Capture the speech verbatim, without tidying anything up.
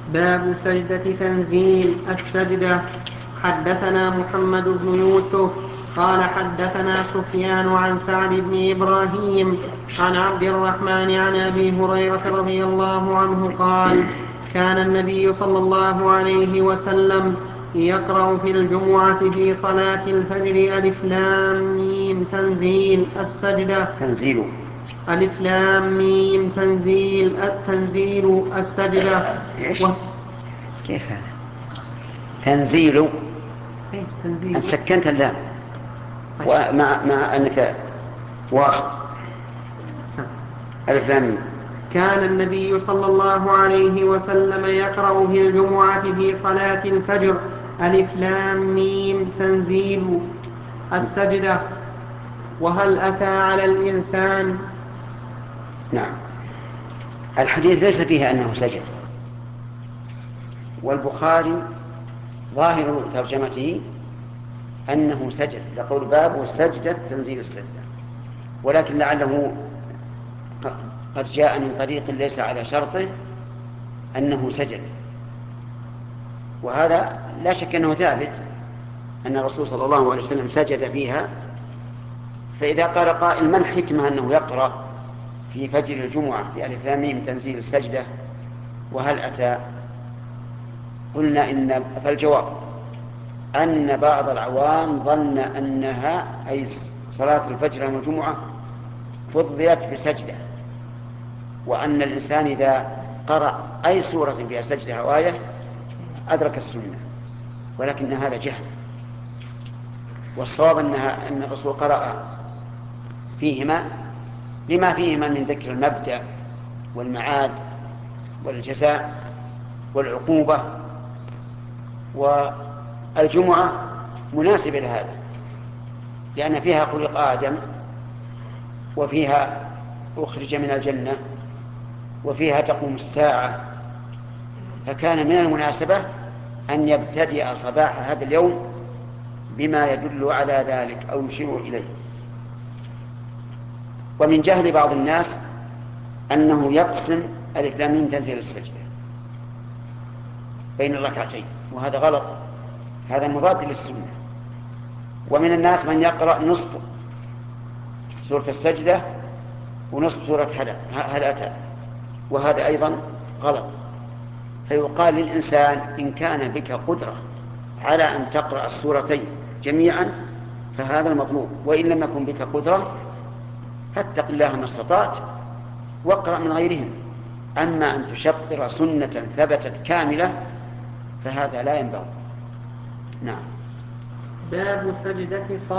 باب سجدة تنزيل السجدة. حدثنا محمد بن يوسف قال حدثنا سفيان عن سعد بن إبراهيم عن عبد الرحمن عن أبي هريرة رضي الله عنه قال: كان النبي صلى الله عليه وسلم يقرأ في الجمعة في صلاة الفجر ألف لام ميم تنزيل السجدة. تنزيل ألف لام ميم تنزيل التنزيل السجدة. إيش؟ و... كيف هذا؟ تنزيل. إيه تنزيل. أن سكنت اللام طيب. ومع مع أنك واصل. سم. ألف لام ميم. كان النبي صلى الله عليه وسلم يقرأ في الجمعة في صلاة الفجر ألف لام ميم تنزيل السجدة. وهل أتى على الإنسان. نعم. الحديث ليس فيه أنه سجد، والبخاري ظاهر ترجمته أنه سجد، لقول باب سجدة تنزيل السجدة، ولكن لعله قد جاء من طريق ليس على شرطه أنه سجد، وهذا لا شك أنه ثابت أن الرسول صلى الله عليه وسلم سجد فيها. فإذا قال قائل: ما الحكمة أنه يقرأ في فجر الجمعة في ألف لام ميم تنزيل السجدة وهل أتى؟ قلنا إن فالجواب أن بعض العوام ظن أنها أي صلاة الفجر يوم الجمعة فضلت بسجدة، وأن الإنسان إذا قرأ أي سورة فيها سجدة أو آية أدرك السنة، ولكن هذا جهل. والصواب أنها أن الرسول قرأ فيهما لما فيهما من ذكر المبدأ والمعاد والجزاء والعقوبة، والجمعة مناسبة لهذا لأن فيها خلق آدم، وفيها أخرج من الجنة، وفيها تقوم الساعة، فكان من المناسبة أن يبتدئ صباح هذا اليوم بما يدل على ذلك أو يشير إليه. ومن جهل بعض الناس أنه يقسم ألف لام ميم تنزيل السجدة بين الركعتين، وهذا غلط، هذا مضاد للسنة. ومن الناس من يقرأ نصف سورة السجدة ونصف سورة هل أتى، وهذا أيضا غلط. فيقال للإنسان: إن كان بك قدرة على أن تقرأ السورتين جميعا فهذا المطلوب، وإن لم يكن بك قدرة فاتق الله ما استطعت واقرأ من غيرهم. أما أن تشطر سنة ثبتت كاملة فهذا لا ينبغي. نعم. باب سجدة